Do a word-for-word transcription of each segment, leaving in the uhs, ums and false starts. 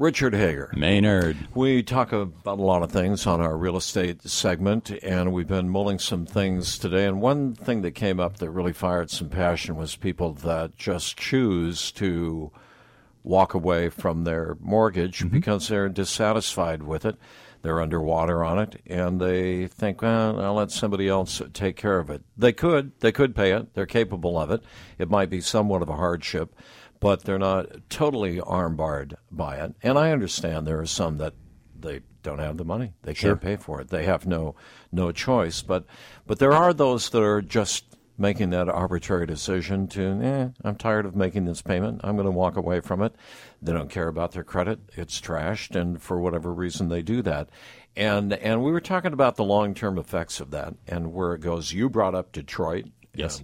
Richard Hager. Maynard. We talk about a lot of things on our real estate segment, and we've been mulling some things today. And one thing that came up that really fired some passion was people that just choose to walk away from their mortgage mm-hmm. because they're dissatisfied with it. They're underwater on it, and they think, well, I'll let somebody else take care of it. They could. They could pay it. They're capable of it. It might be somewhat of a hardship, but they're not totally arm-barred by it. And I understand there are some that they don't have the money. They sure. can't pay for it. They have no no choice. But but there are those that are just making that arbitrary decision to, eh, I'm tired of making this payment. I'm going to walk away from it. They don't care about their credit. It's trashed, and for whatever reason they do that. And and we were talking about the long-term effects of that and where it goes. You brought up Detroit. Yes.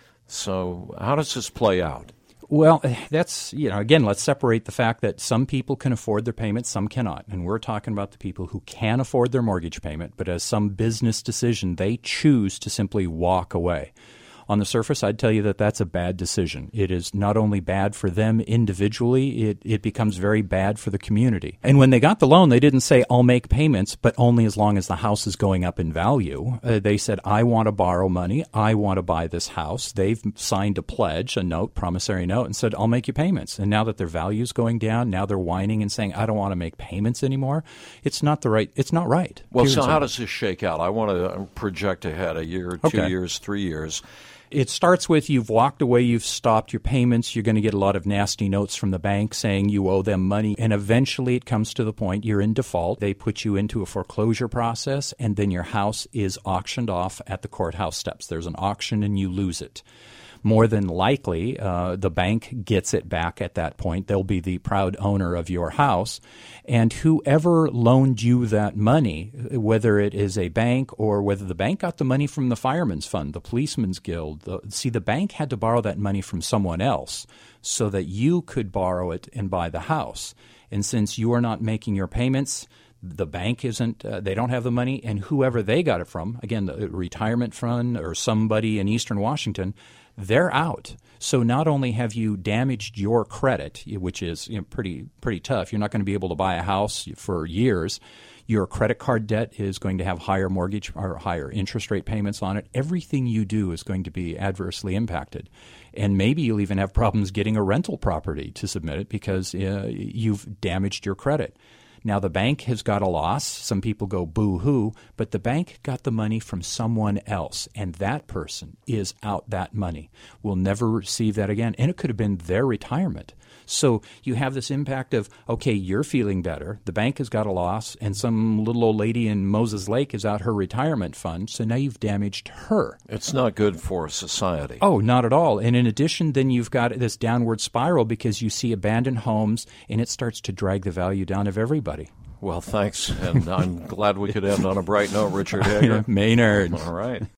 So how does this play out? Well, that's, you know, again, let's separate the fact that some people can afford their payments, some cannot. And we're talking about the people who can afford their mortgage payment, but as some business decision, they choose to simply walk away. On the surface, I'd tell you that that's a bad decision. It is not only bad for them individually, it, it becomes very bad for the community. And when they got the loan, they didn't say, I'll make payments, but only as long as the house is going up in value. Uh, they said, I want to borrow money. I want to buy this house. They've signed a pledge, a note, promissory note, and said, I'll make you payments. And now that their value is going down, now they're whining and saying, I don't want to make payments anymore. It's not the right, it's not right. Well, so how does this shake out? I want to project ahead a year, two okay. years, three years. It starts with you've walked away, you've stopped your payments, you're going to get a lot of nasty notes from the bank saying you owe them money, and eventually it comes to the point you're in default. They put you into a foreclosure process, and then your house is auctioned off at the courthouse steps. There's an auction and you lose it. More than likely, uh, the bank gets it back at that point. They'll be the proud owner of your house. And whoever loaned you that money, whether it is a bank or whether the bank got the money from the Fireman's Fund, the Policeman's Guild, the, see, the bank had to borrow that money from someone else so that you could borrow it and buy the house. And since you are not making your payments, the bank isn't, uh, they don't have the money, and whoever they got it from, again, the retirement fund or somebody in Eastern Washington, they're out. So not only have you damaged your credit, which is you know, pretty pretty tough, you're not going to be able to buy a house for years. Your credit card debt is going to have higher mortgage or higher interest rate payments on it. Everything you do is going to be adversely impacted. And maybe you'll even have problems getting a rental property to submit it because uh, you've damaged your credit. Now, the bank has got a loss. Some people go boo-hoo, but the bank got the money from someone else, and that person is out that money. Will never receive that again, and it could have been their retirement. So you have this impact of, okay, you're feeling better. The bank has got a loss, and some little old lady in Moses Lake is out her retirement fund, so now you've damaged her. It's not good for society. Oh, not at all. And in addition, then you've got this downward spiral because you see abandoned homes, and it starts to drag the value down of everybody. Well, thanks, and I'm glad we could end on a bright note, Richard Hager. Maynard. All right.